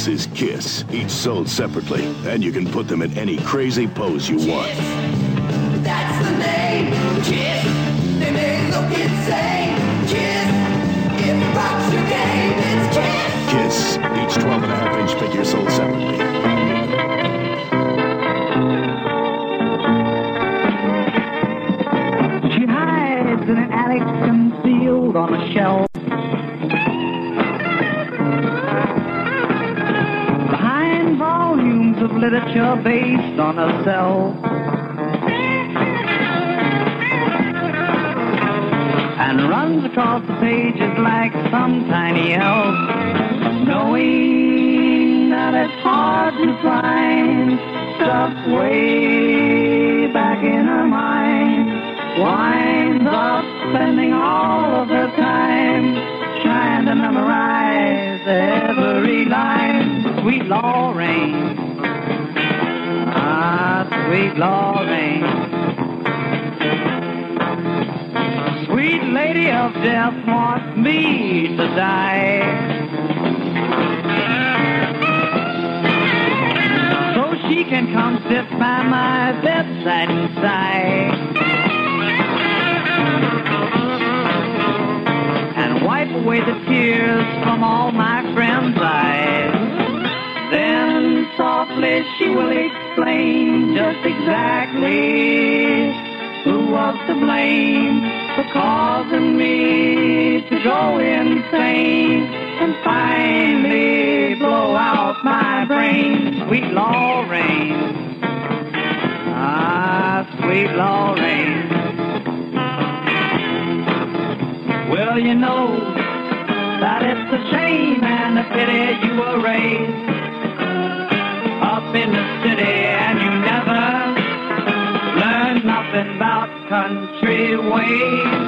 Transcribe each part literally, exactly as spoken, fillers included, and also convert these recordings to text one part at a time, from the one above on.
This is Kiss, each sold separately, and you can put them in any crazy pose you want. Kiss, that's the name. Kiss, they may look insane. Kiss, if it rocks your game, it's Kiss. Kiss, each twelve and a half inch figure sold separately. She hides in an attic concealed on a shelf. Behind volumes of literature based on herself. And runs across the pages like some tiny elf, knowing that it's hard to find stuff way back in her mind. Winds up spending all of her time trying to memorize every line. Sweet Lorraine, ah, sweet Lorraine. Sweet lady of death wants me to die. So she can come sit by my bedside and sigh. And wipe away the tears from all my friends' eyes. Then softly she will explain just exactly who was to blame for causing me to go insane and finally blow out my brain. Sweet Lorraine, ah, sweet Lorraine. Well, you know that it's a shame and a pity you were raised up in the city and you never learned nothing about country ways.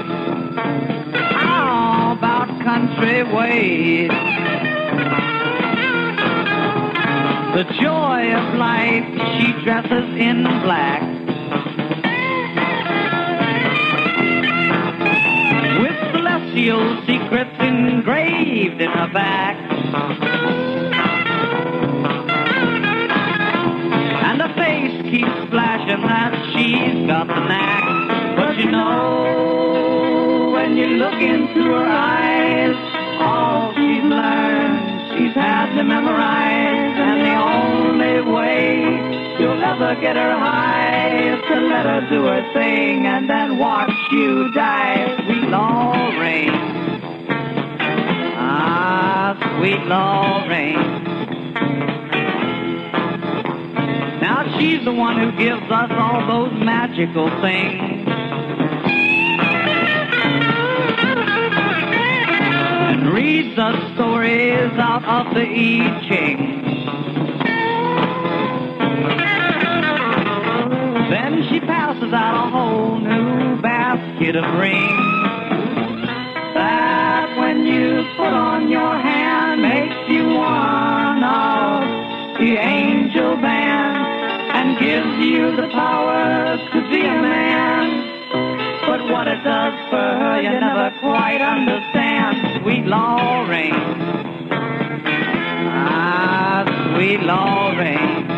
Oh, about country ways. The joy of life, she dresses in black, with celestial secrets engraved in her back. And her face keeps flashing that she's got the knack. But you know, when you look into her eyes, all she's learned, she's had to memorize. And the only way you'll ever get her high is to let her do her thing and then watch you die. Sweet Lorraine, ah, sweet Lorraine. Now she's the one who gives us all those magical things. And reads us stories out of the I Ching. Then she passes out a whole new basket of rings that when you put on your hand makes you one of the angel band and gives you the power to be a man. But what it does for her you never quite understand. Sweet Lorraine, ah, sweet Lorraine.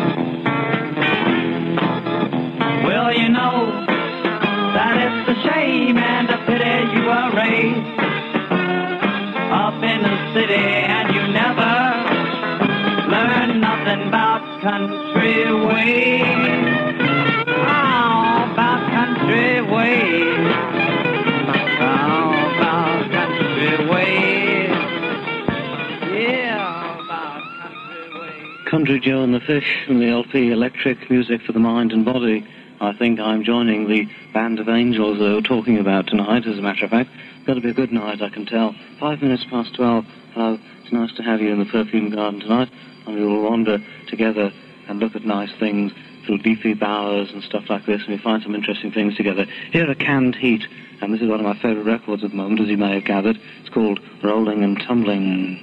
Well, you know that it's a shame and a pity you were raised up in the city and you never learned nothing about country ways. Oh, about country ways. Oh, about country ways. Yeah, about country ways. Country Joe and the Fish and the L P Electric Music for the Mind and Body. I think I'm joining the band of angels they were talking about tonight, as a matter of fact. It's got to be a good night, I can tell. Five minutes past twelve. Hello, it's nice to have you in the Perfume Garden tonight. And we will wander together and look at nice things through leafy bowers and stuff like this, and we find some interesting things together. Here are Canned Heat, and this is one of my favourite records at the moment, as you may have gathered. It's called Rolling and Tumbling.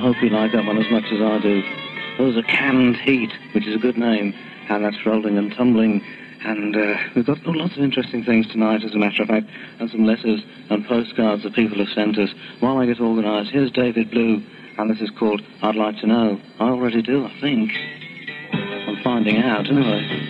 hope you like that one as much as I do. Those are Canned Heat, which is a good name, and that's Rolling and Tumbling. And uh, we've got oh, lots of interesting things tonight, as a matter of fact, and some letters and postcards that people have sent us. While I get organised, here's David Blue, and this is called I'd Like to Know. I already do, I think. I'm finding out, anyway.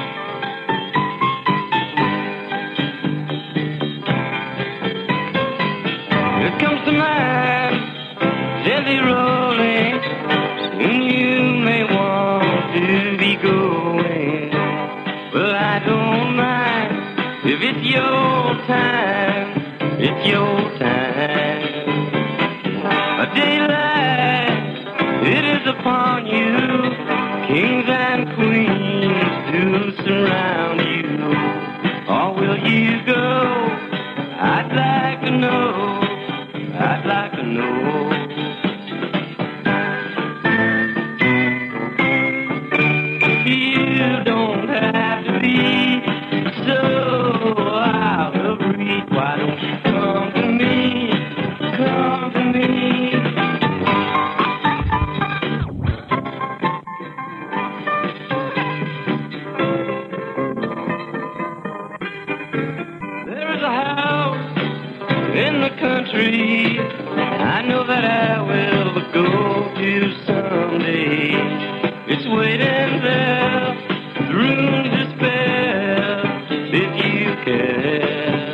Here comes the man, gently rolling, and you may want to be going. Well, I don't mind if it's your time, it's your time. A daylight, it is upon you, kings and queens do surround you. Or will you go? I'd like to know, I'd like to know. You don't have to be so out of reach. Why don't you come to me, come to me? There is a house in the country I know that I will go to someday. It's waiting there, the room to spare, if you care.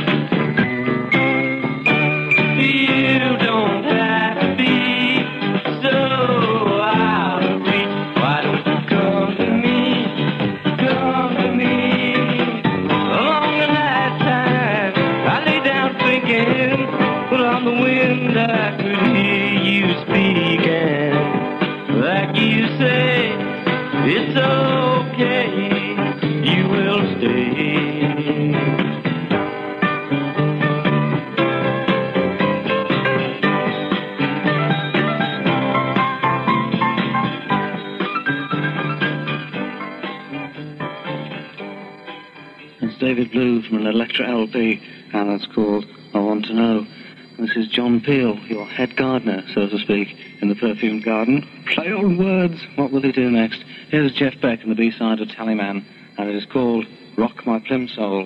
You don't have to be so out of reach. Why don't you come to me, come to me? Along the night time, I lay down thinking, but on the wind I could hear you speaking. Like you say, it's okay, you will stay. It's David Blue from an Electra L P, and it's called I Want to Know. This is John Peel, your head gardener, so to speak, in the perfumed garden. Play on words. What will he do next? Here's Jeff Beck and the B-side of Tallyman, and it is called Rock My Plimsoll.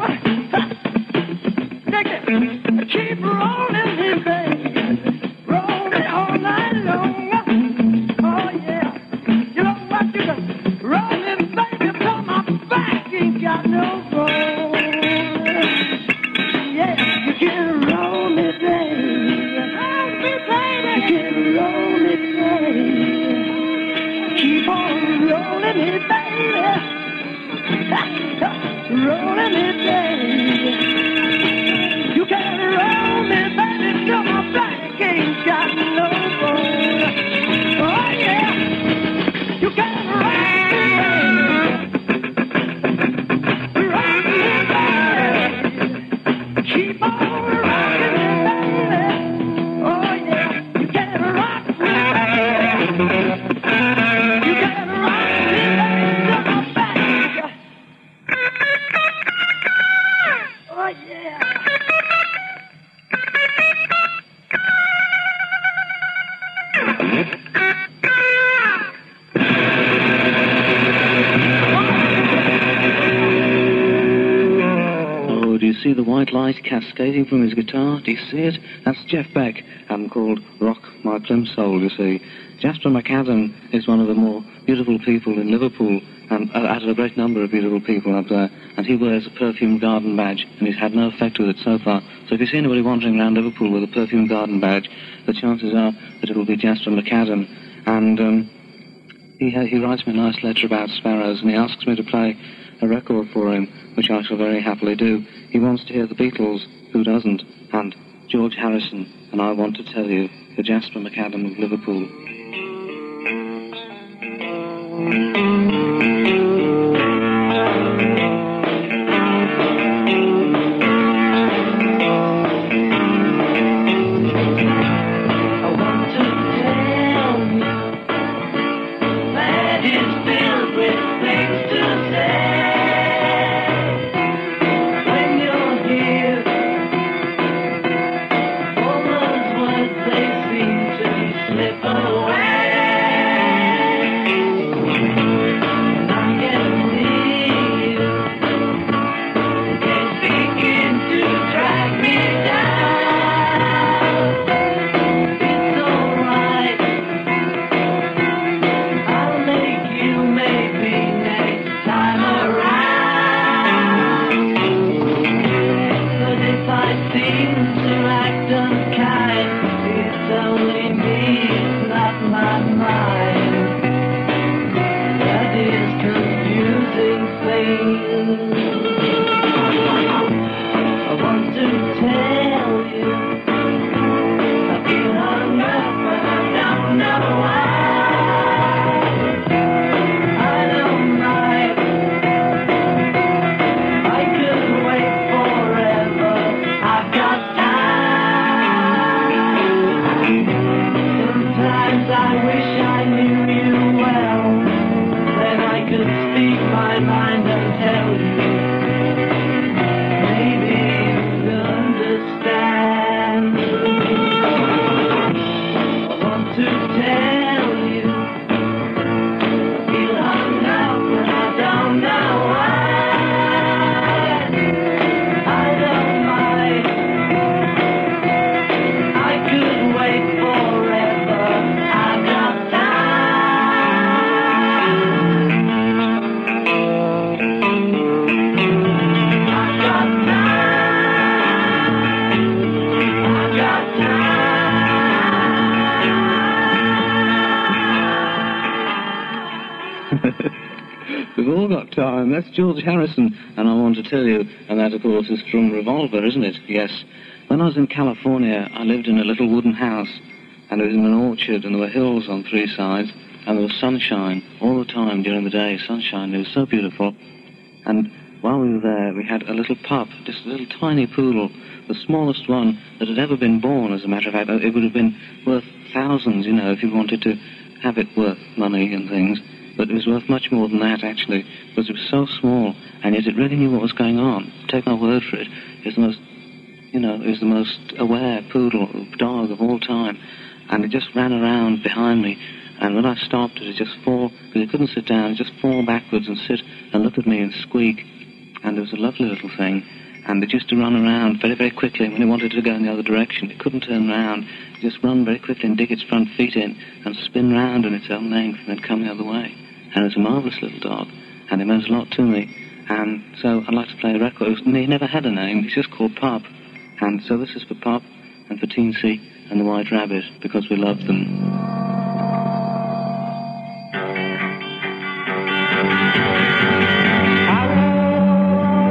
Keep rolling, baby. Roll rolling it down. You can't roll me, baby, till my back ain't got no bone. Oh yeah, you can't roll me, baby. Rock me, baby. Keep on rocking me, baby. Oh yeah, you can't rock me, baby. You can't rock me, baby, till my back. Oh yeah. Oh, do you see the white light cascading from his guitar? Do you see it? That's Jeff Beck, and called Rock My Plimsoll, you see. Jasper McAdam is one of the more beautiful people in Liverpool, and uh, out of a great number of beautiful people up there, and he wears a perfume garden badge, and he's had no effect with it so far. So if you see anybody wandering around Liverpool with a perfume garden badge, the chances are that it will be Jasper McAdam. And um, he, ha- he writes me a nice letter about sparrows, and he asks me to play a record for him, which I shall very happily do. He wants to hear the Beatles, who doesn't, and George Harrison, and I want to tell you, the Jasper McAdam of Liverpool. We've all got time. That's George Harrison, and I want to tell you, and that, of course, is from Revolver, isn't it? Yes. When I was in California, I lived in a little wooden house, and it was in an orchard, and there were hills on three sides, and there was sunshine all the time during the day, sunshine. It was so beautiful. And while we were there, we had a little pup, just a little tiny poodle, the smallest one that had ever been born, as a matter of fact. It would have been worth thousands, you know, if you wanted to have it worth money and things. But it was worth much more than that, actually, because it was so small, and yet it really knew what was going on. Take my word for it. It was the most, you know, it was the most aware poodle, dog of all time. And it just ran around behind me. And when I stopped, it would just fall, because it couldn't sit down, it would just fall backwards and sit and look at me and squeak. And it was a lovely little thing. And it used to run around very, very quickly. When it wanted to go in the other direction, it couldn't turn round. It just run very quickly and dig its front feet in and spin round in its own length and then come the other way. And it was a marvellous little dog. And it meant a lot to me. And so I'd like to play a record. It was, he never had a name. He's just called Pup. And so this is for Pup and for Teensy and the White Rabbit, because we love them. I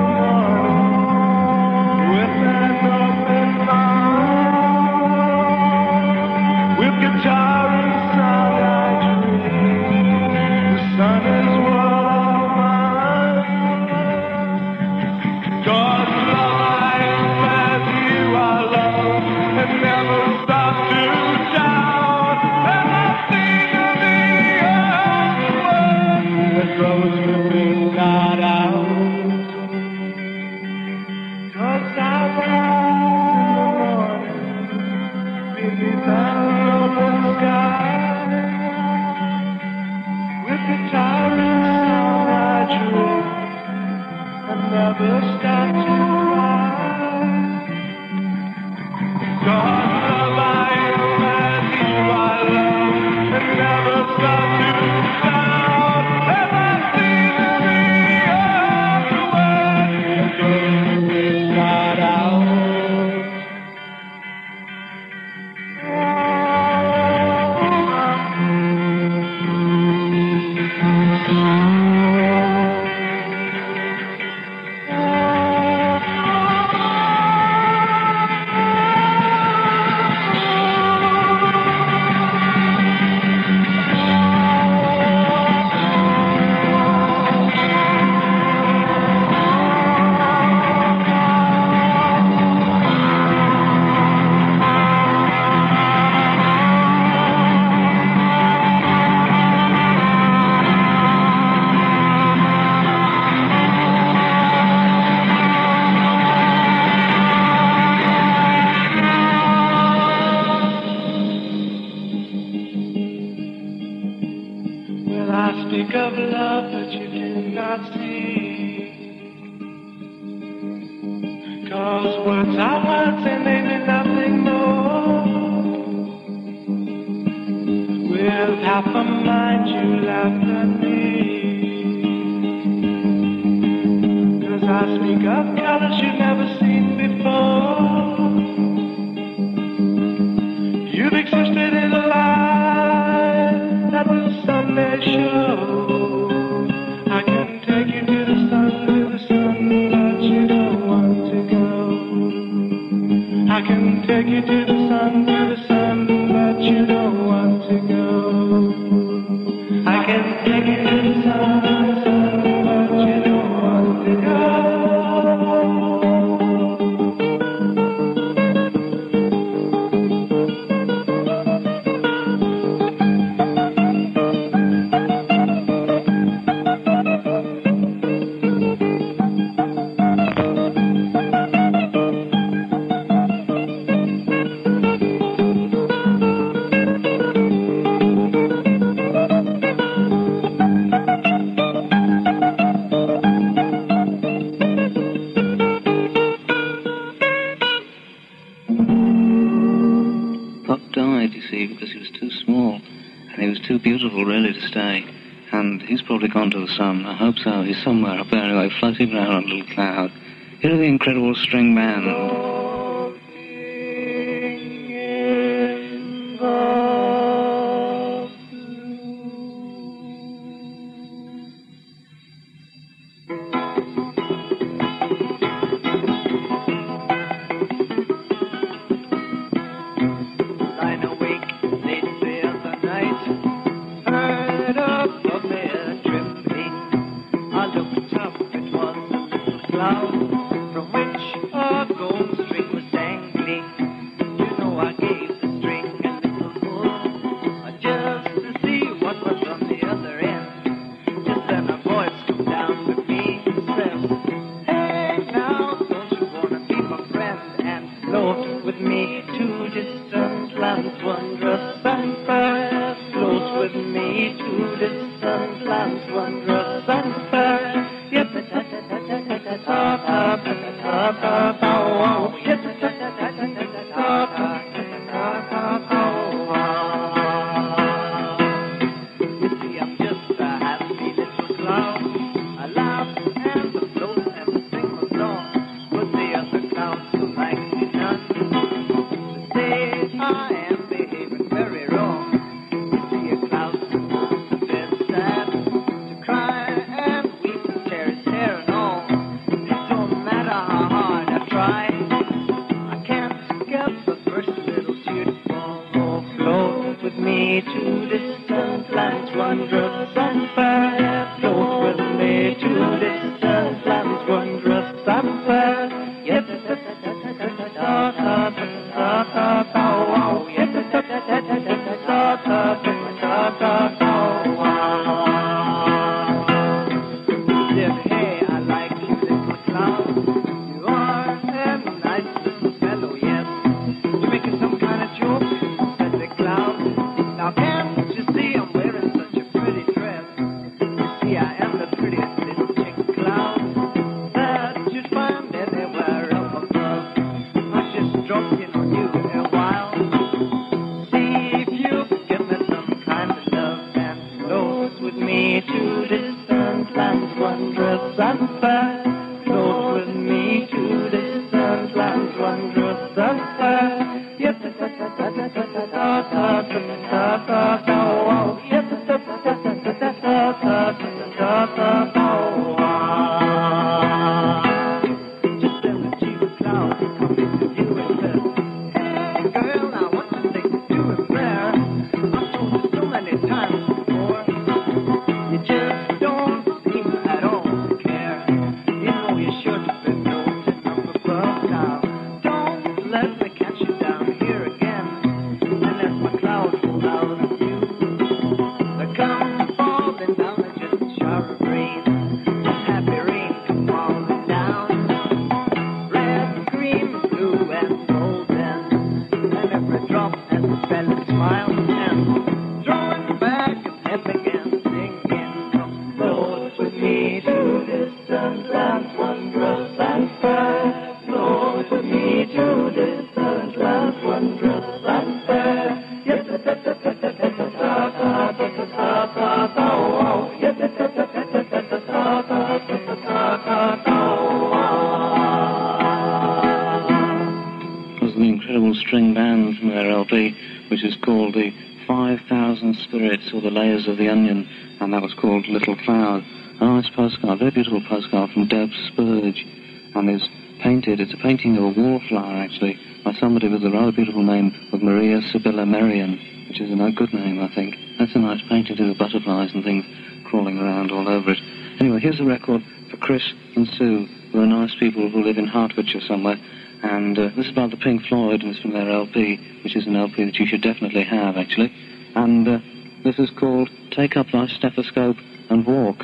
got colors you've never seen before. You've existed in a life that will someday show. I can take you to the sun, to the sun, but you don't want to go. I can take you to the sun, to the sun, but you don't want to go. I can take you to the sun, to the sun, but you don't want to go. Puck died, you see, because he was too small, and he was too beautiful, really, to stay. And he's probably gone to the sun. I hope so. He's somewhere up there anyway, floating around on a little cloud. Here are the Incredible String Band. Lying awake late the other night, heard up a mere dripping. I looked up, it was a little cloud from which a gold string was dangling. You know I gave the string a little pull, uh, just to see what was on the other end. Just then a voice come down with me and says, "Hey now, don't you wanna be my friend and float with me to distant lands wondrous and fair? Float with me to distant lands wondrous and fair." Yep, ta ta ta ta ta ta ta ta ta ta ta wow. Yep, ta ta ta ta ta ta ta ta ta ta wow. You see, I'm just a happy little cloud. I laugh and I float and I sing my song, but the other clouds who like me none. Say I am behaving very wrong. You see a cloud to bed sad, to cry and weep and tear his hair and all. It don't matter how hard I try, I can't get the first little tear to fall. Oh, float with me to distant lands wondrous and fair. Float with me to distant lands wondrous and fair. Yep, ta ta ta ta ta ta ta ta ta ta ta wow. Yep, ta ta ta ta ta ta ta ta ta ta ta wow. Said, "Hey, I like you, little cloud. You are a nice little fellow, yes. You making some kind of joke?" said the cloud. "Now can't you see I'm wearing such a pretty dress? You see I am the prettiest little chick cloud that you'd find anywhere up above. I just dropped in on you a while. See if you could give me some kind of love and float with me to distant lands wondrous and fair. Float with me to distant lands wondrous and fair. Yep, ta ta ta ta ta ta ta ta ta ta ta ta wow. Yep, ta ta ta ta ta ta ta ta ta ta ta wow." Just then the chief cloud comes to you and says, "Hey girl, now what you think you're doing there? I've told you so many times before, you just don't seem at all to care. You know you're sure to be floating up above now. Don't let me catch you down here again and let my cloud fall out of you. They come falling down and just shower of rain, just happy rain come falling down. Red, green, blue, and golden, and every drop has a spell and smile, and throwing back and head again, singing, "Come float with me to distant lands wondrous and fair. Float with me to distant lands wondrous and fair." Yep, ta ta ta ta ta ta ta ta ta ta ta ta wow. Yep, ta ta ta ta ta ta ta ta ta ta ta ta wow. string band from their L P, which is called the five thousand Spirits, or the Layers of the Onion, and that was called Little Cloud. A nice postcard, very beautiful postcard from Deb Spurge, and is painted, it's a painting of a wallflower, actually, by somebody with a rather beautiful name of Maria Sibylla Merian, which is a good name, I think. That's a nice painting with butterflies and things crawling around all over it. Anyway, here's a record for Chris and Sue, who are nice people who live in Hertfordshire somewhere, and uh, this is about the Pink Floyd, and it's from their L P, which is an L P that you should definitely have, actually. And uh, this is called Take Up Thy Stethoscope and Walk.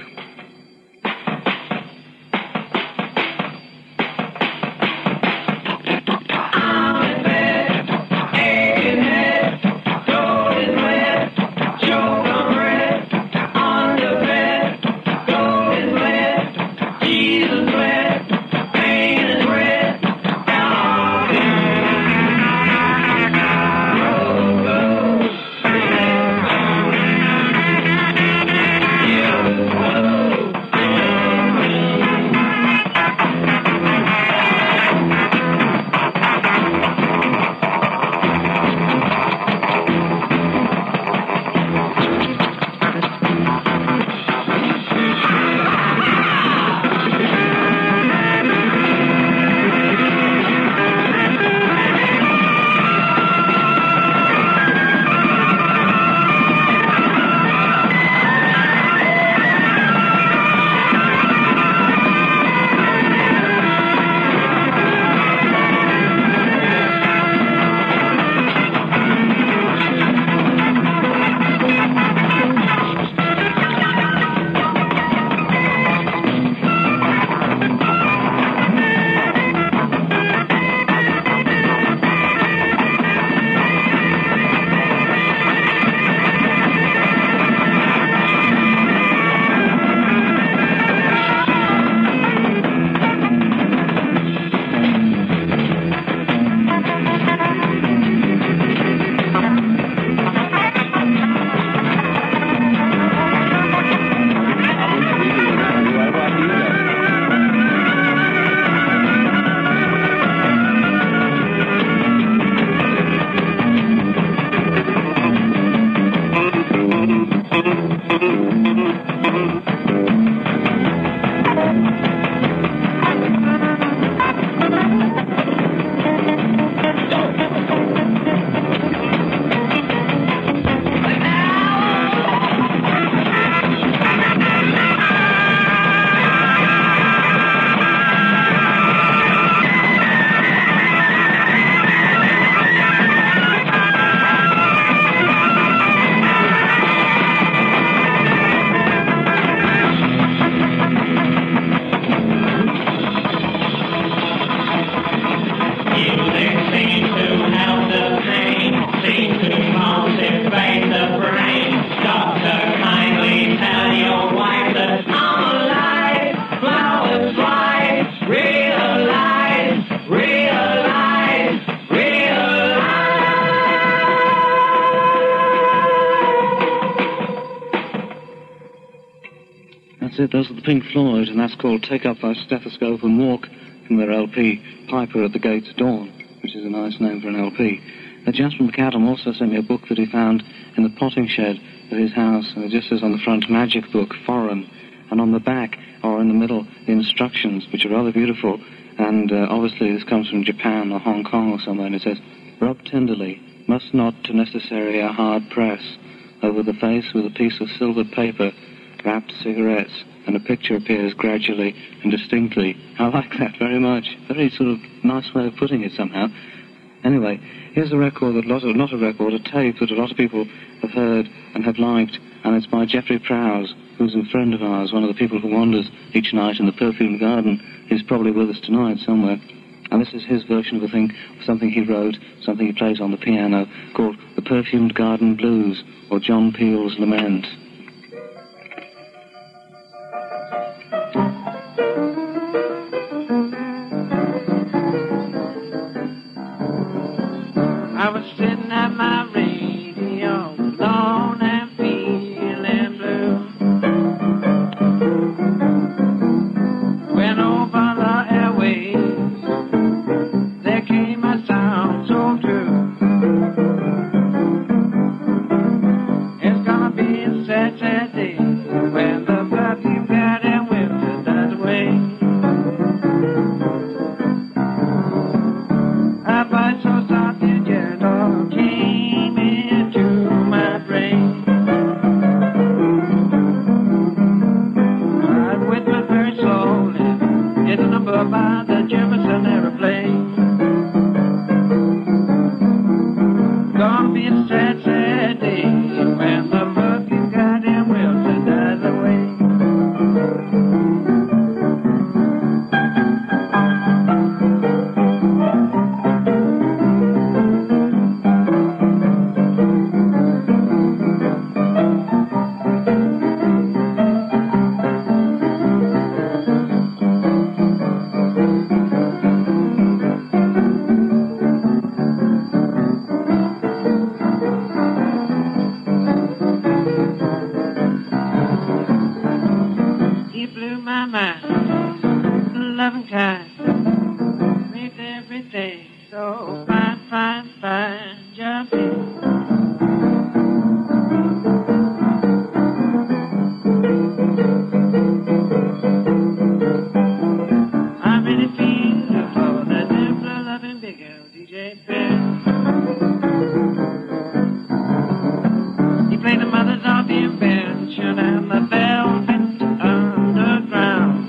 That's it, those are the Pink Floyd, and that's called Take Up Thy Stethoscope and Walk from their L P, Piper at the Gates of Dawn, which is a nice name for an L P. Uh, Jasper McAdam also sent me a book that he found in the potting shed of his house, and it just says on the front, Magic Book, Foreign, and on the back, or in the middle, the instructions, which are rather beautiful, and uh, obviously this comes from Japan or Hong Kong or somewhere, and it says, rub tenderly, must not to necessary a hard press, over the face with a piece of silvered paper, wrapped cigarettes, and a picture appears gradually and distinctly. I like that very much. Very sort of nice way of putting it somehow. Anyway, here's a record that a lot of, not a record, a tape that a lot of people have heard and have liked, and it's by Jeffrey Prowse, who's a friend of ours, one of the people who wanders each night in the Perfumed Garden. He's probably with us tonight somewhere. And this is his version of a thing, something he wrote, something he plays on the piano, called The Perfumed Garden Blues, or John Peel's Lament. I was sitting at my radio, alone and feeling blue, when over the airwaves there came a sound so true. be a sad, sad day when the fucking goddamn Wilson dies away. He blew my mind, loving kind, made everything so fine, fine, fine, jumping. I really feel for that dimple loving big old D J Penn. He played the Mothers of the Invention and the Velvet Underground.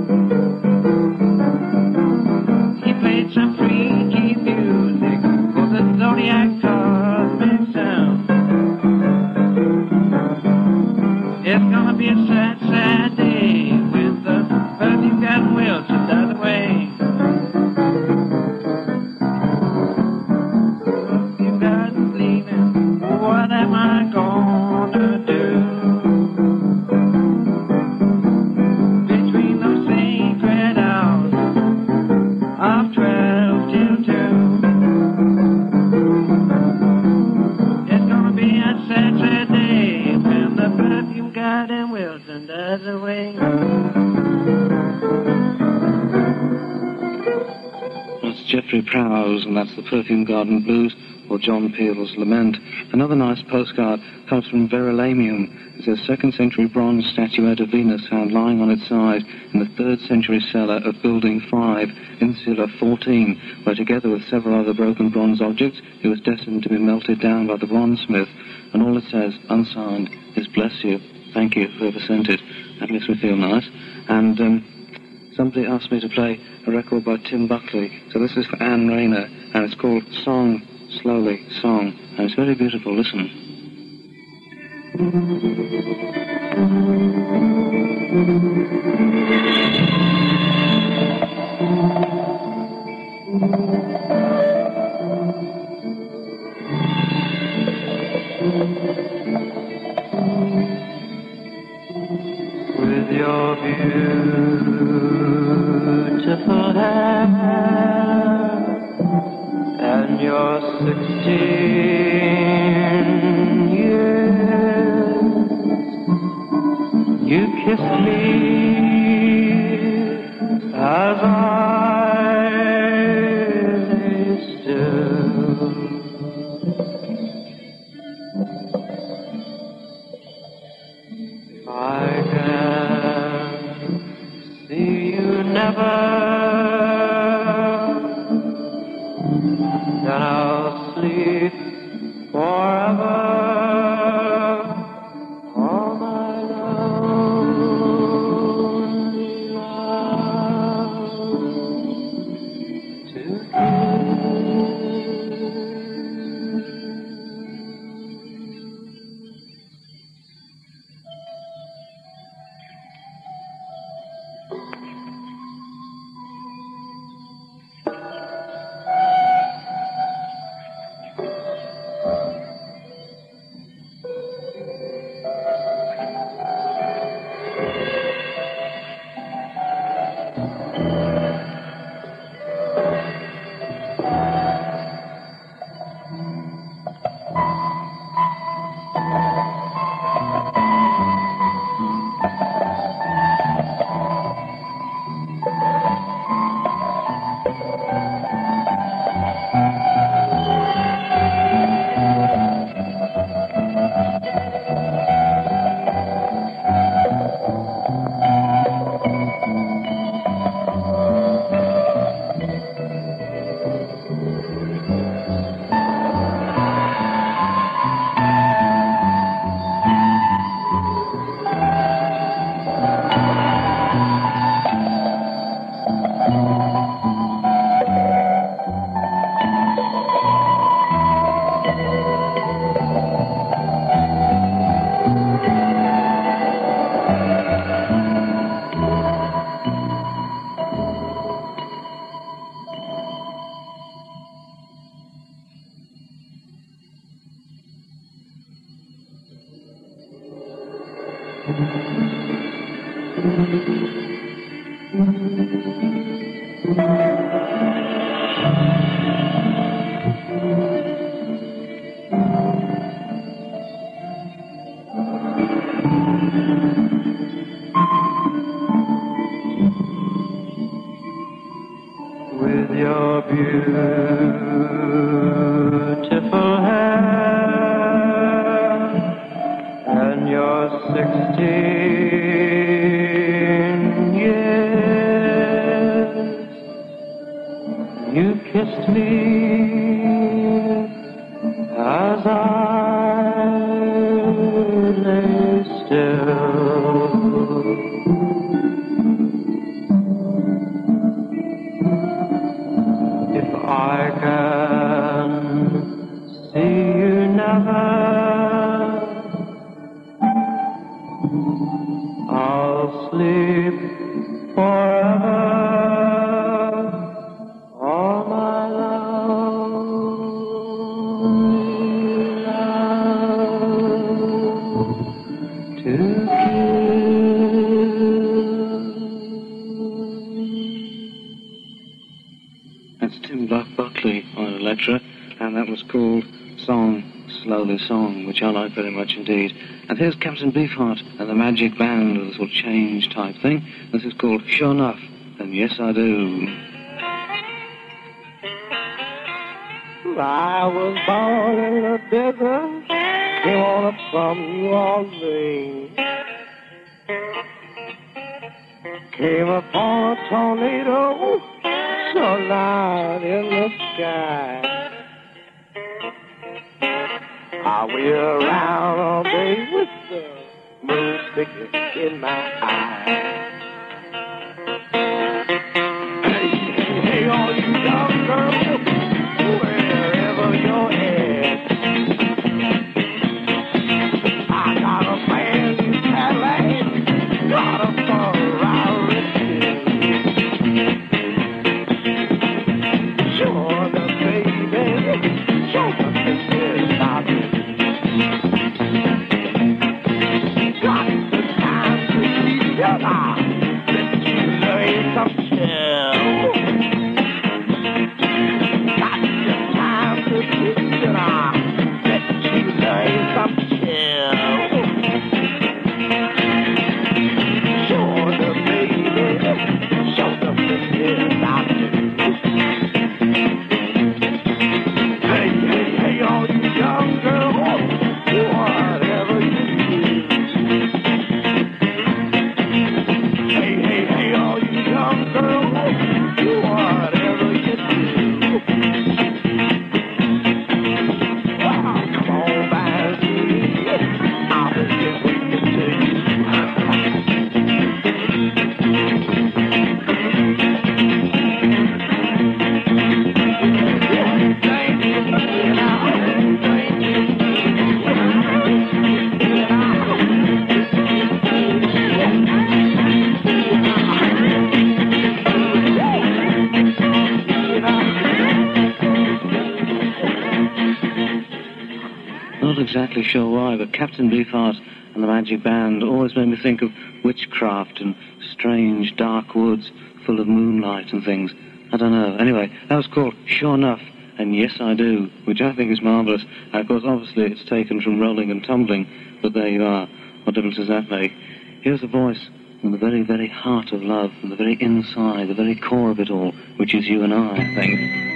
He played some freaky music for the Zodiac Cosmic Sound. It's gonna be a sad, sad day when the perfume got Wilson dies away. Perfume got leaving. What am I gonna do? Between those sacred hours of twelve till two, it's gonna be a sad, sad day when the perfume garden Wilson dies away. That's Jeffrey Prowse, and that's the Perfume Garden Blues, or John Peel's Lament. Another nice postcard comes from Verulamium. It's a second century bronze statuette of Venus found lying on its side in the third century cellar of Building five, Insula fourteen, where together with several other broken bronze objects, it was destined to be melted down by the bronzesmith. And all it says, unsigned, is bless you, thank you, whoever sent it. That makes me feel nice. And um, somebody asked me to play a record by Tim Buckley. So this is for Anne Rayner, and it's called Song, Slowly, Song. And it's very beautiful, listen. With your beautiful hair and your sixteen years, you kissed me as I lay still. If I can see you never, then I'll sleep forever. All my lonely love to With your beautiful hair and your sixteen years, you kissed me as I lay still. I can see you never, I'll sleep forever. All my lonely love to That's Tim Buck Buckley on Elektra, and that was called Song, Slowly Song, which I like very much indeed. And here's Captain Beefheart and the Magic Band with a sort of change type thing. This is called Sure Enough, and Yes I Do. I was born in the desert, came on up from New Orleans. Came upon a tornado, so loud in the sky. I wheel around all day with the moon sticking in my eye. Hey, hey, hey, all you young girls, wherever you're at, I got a brand new Cadillac, got a Ferrari. Sure the baby, sure the baby, got the time to keep your eye, let you learn some chill. Got the time to keep your eye, let you learn some chill. Sure the baby, sure the baby, got Hey, hey, hey, all you young girls, whatever you do. Hey, hey, hey, all you young girls, whatever you do. Ah, come on back to me, I'll be waiting to you. Not exactly sure why, but Captain Beefheart and the Magic Band always made me think of witchcraft and strange dark woods full of moonlight and things. I don't know. Anyway, that was called Sure Enough, and Yes I Do, which I think is marvellous. And of course, obviously, it's taken from Rolling and Tumbling, but there you are. What difference does that make? Here's a voice from the very, very heart of love, from the very inside, the very core of it all, which is you and I, I think.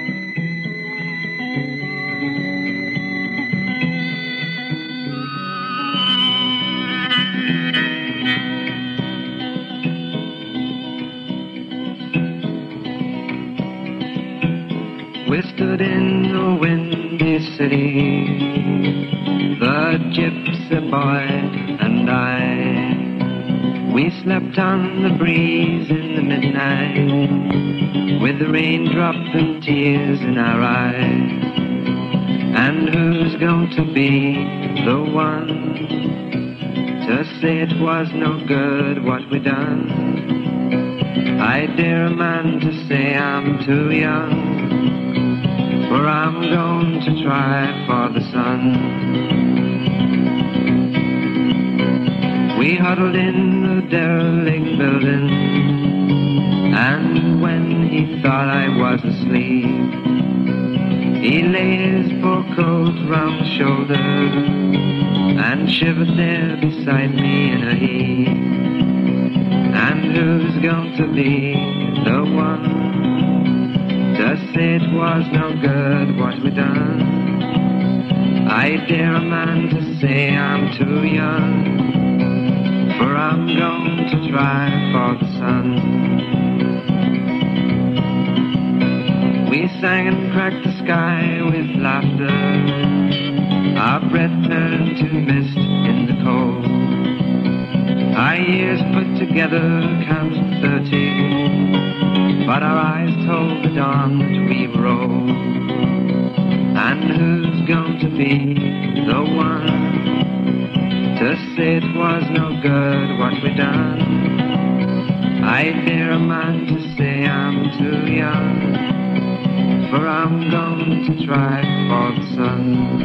We stood in the windy city, the gypsy boy and I. We slept on the breeze in the midnight, with the raindrop and tears in our eyes. And who's going to be the one to say it was no good what we done? I dare a man to say I'm too young, for I'm going to try for the sun. We We huddled in the derelict building, and when he thought I was asleep, he laid his fur coat round my shoulder and shivered there beside me in a heap. And who's going to be the one to say it was no good what we done? I dare a man to say I'm too young, for I'm going to try for the sun. We sang and cracked the sky with laughter, our breath turned to mist in the cold. Our years put together counted thirty, but our eyes told the dawn that we were old. And who's going to be the one to say it was no good what we done? I dare a man to say I'm too young, for I'm going to try for the sun.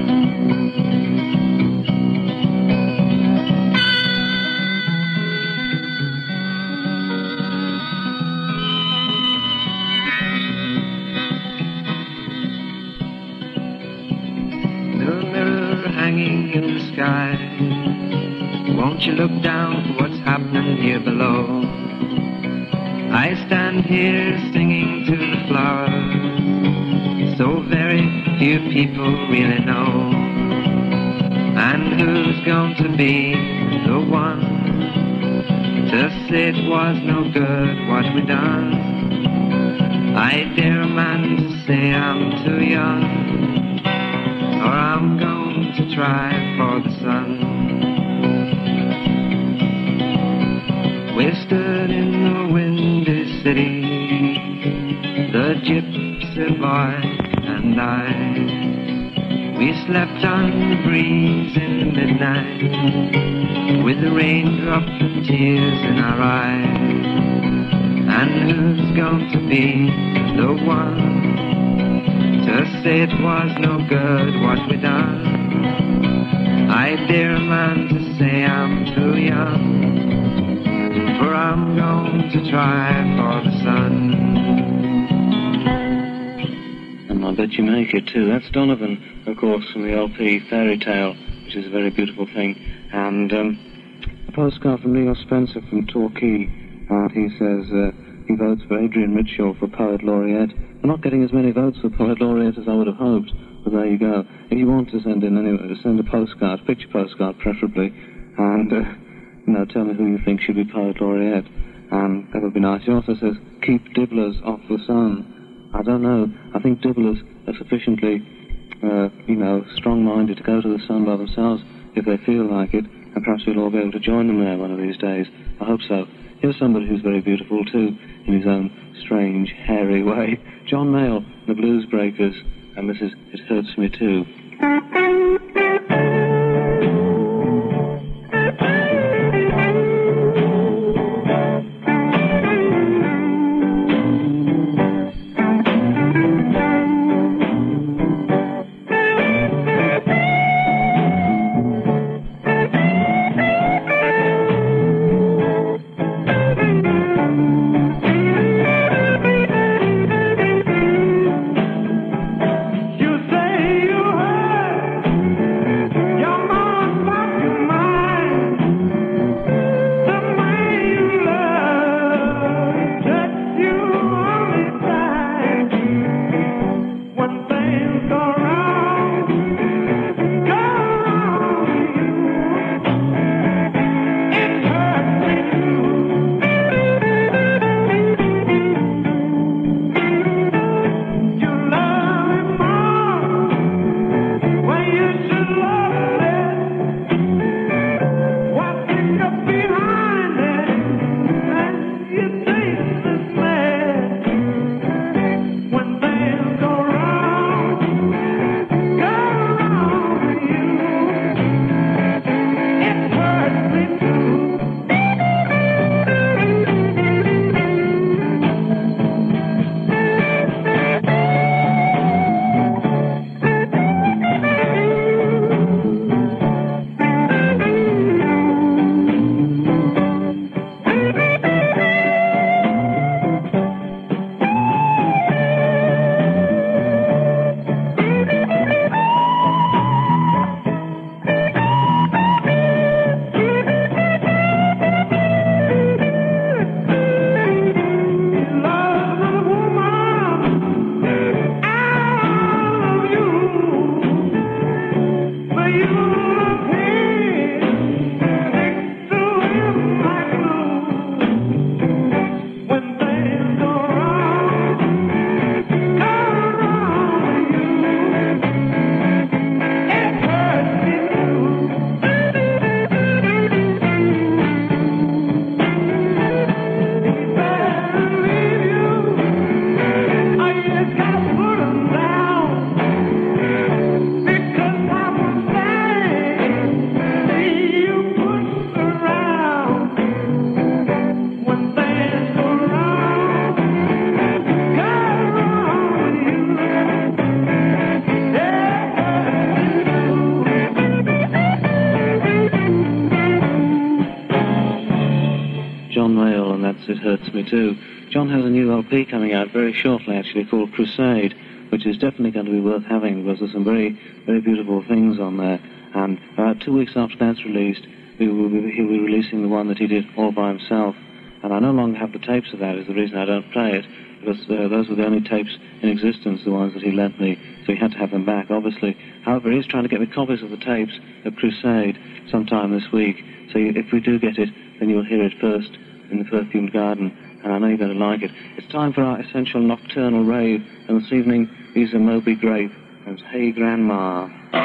Hanging in the sky, won't you look down for what's happening here below? I stand here singing to the flowers, so very few people really know. And who's going to be the one to say it was no good what we done? I dare a man to say I'm too young, or I'm going to try for the sun. We stood in the windy city, the gypsy boy and I. We slept on the breeze in the midnight, with the raindrops and tears in our eyes. And who's going to be the one to say it was no good what we done? I dare a man to say I'm too young, for I'm going to try for the sun. And I bet you make it too. That's Donovan, of course, from the L P Fairy Tale, which is a very beautiful thing. And um, a postcard from Leo Spencer from Torquay. And he says uh, he votes for Adrian Ritshaw for Poet Laureate. I'm not getting as many votes for Poet Laureate as I would have hoped, but there you go. If you want to send in anyway, send a postcard, picture postcard preferably, and uh, you know, tell me who you think should be Poet Laureate, and that would be nice. He also says, keep dibblers off the sun. I don't know, I think dibblers are sufficiently, uh, you know, strong-minded to go to the sun by themselves if they feel like it, and perhaps we'll all be able to join them there one of these days. I hope so. Here's somebody who's very beautiful too, in his own strange, hairy way. John Mayall, the Blues Breakers, and this is It Hurts Me Too. You say you heard It Hurts Me Too. John has a new L P coming out very shortly, actually, called Crusade, which is definitely going to be worth having because there's some very, very beautiful things on there. And about two weeks after that's released, we will be, he'll be releasing the one that he did all by himself. And I no longer have the tapes of that, is the reason I don't play it, because uh, those were the only tapes in existence, the ones that he lent me, so he had to have them back, obviously. However, he's trying to get me copies of the tapes of Crusade sometime this week, so if we do get it, then you'll hear it first in the Perfumed Garden, and I know you're going to like it. It's time for our essential nocturnal rave, and this evening, these are Moby Grape and Hey Grandma.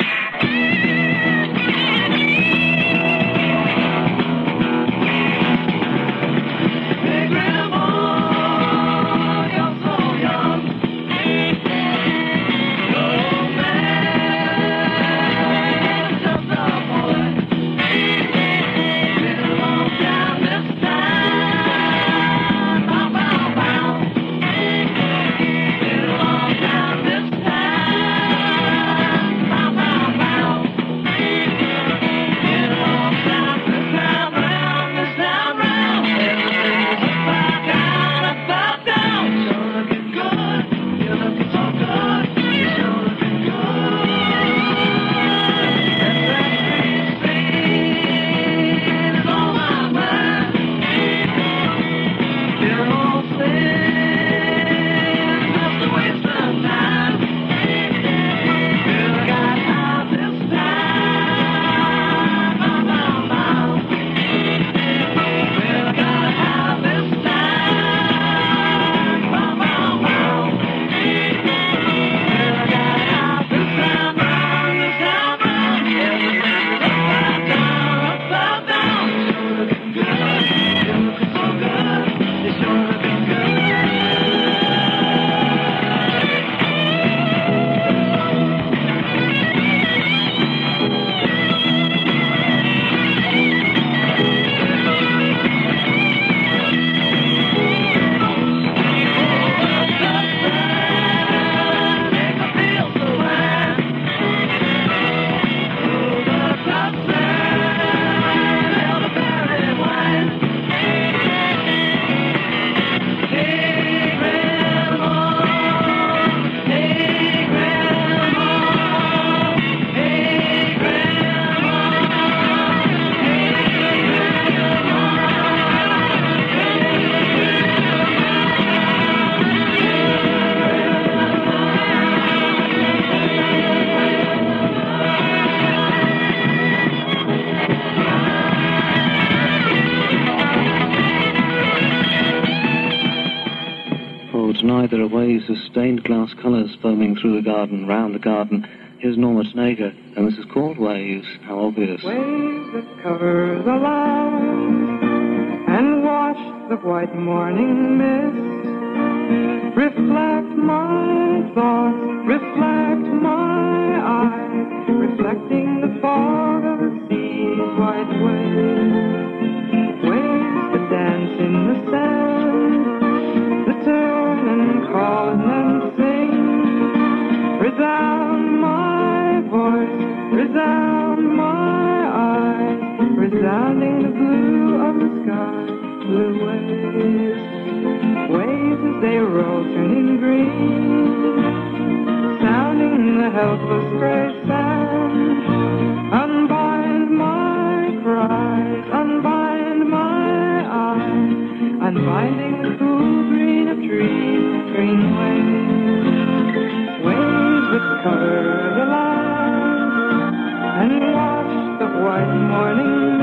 There are waves of stained glass colours foaming through the garden, round the garden. Here's Norma Tanager, and this is called Waves. How obvious. Waves that cover the land and wash the white morning mist, reflect my thoughts, reflect my eyes, reflecting the fog of the sea's white waves. Waves that dance in the sand, that turn and call and sing, resound my voice, resound my eyes, resounding the blue of the sky, blue waves, waves as they roll turning green, sounding the helpless gray sand, unbind my cries, unbind my eyes, unbinding the cool green of trees, green waves, waves that cover the land and wash the white morning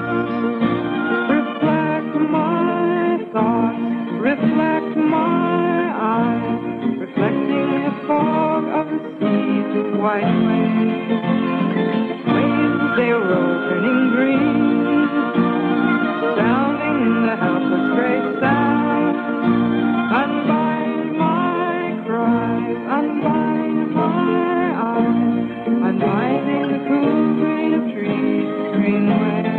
mist, reflect my thoughts, reflect my eyes, reflecting the fog of the sea's white waves, waves as they roll turning green, sounding the helpless gray sound, unbind my cries, unbind my eyes, unbinding the cool green of trees, green waves.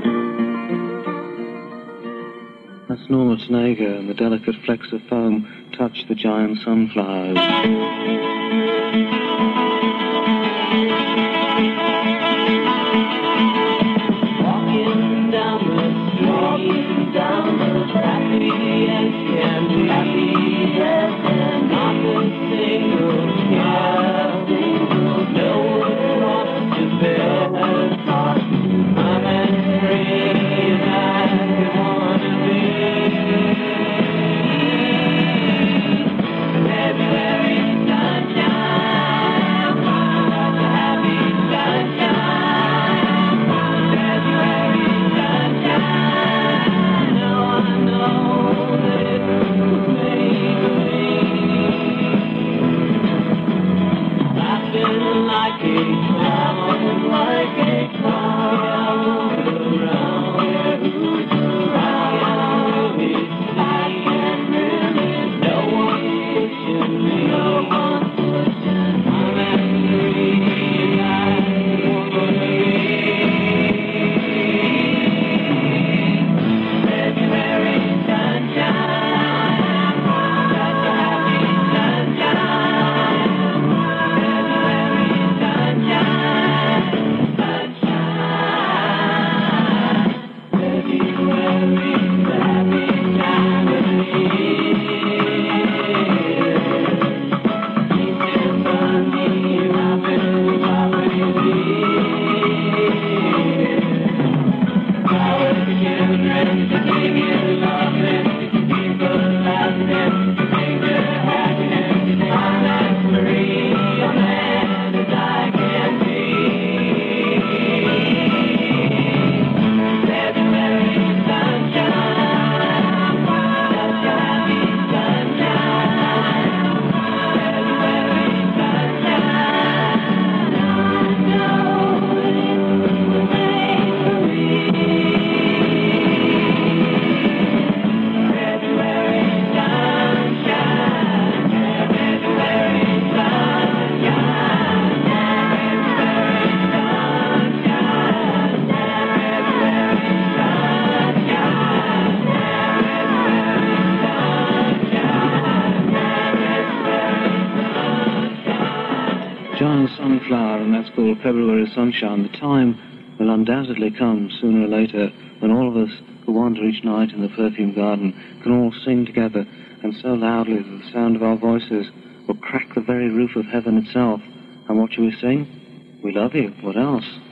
That's Norma Tanager and the delicate flecks of foam touch the giant sunflowers. Walking down the street, down the happy as can be, happy as can be. Not a single care, no one wants to bear. I'm as free as I could want to be. February sunshine, such a happy sunshine. February sunshine, now I know that it was made for me. I've been like a cloud, like a cloud around, around me. I can't really, no one pushing me, no one pushing me. I'm as free as I want to be. February sunshine, such a happy sunshine. February sunshine, sunshine. February, the happy time of the year. Easter Sunday, Robin, Robin, flowers, children, singing, loving, people laughing, sing their happiness. I'm as free a man as I can be. February sunshine, such a happy sunshine. February sunshine, now I know it was made for me. February sunshine, February sunshine, February sunshine, February Giant sunflower, and that's called February Sunshine. The time will undoubtedly come sooner or later when all of us who wander each night in the perfume garden can all sing together, and so loudly that the sound of our voices will crack the very roof of heaven itself. And what shall we sing? We love you. What else?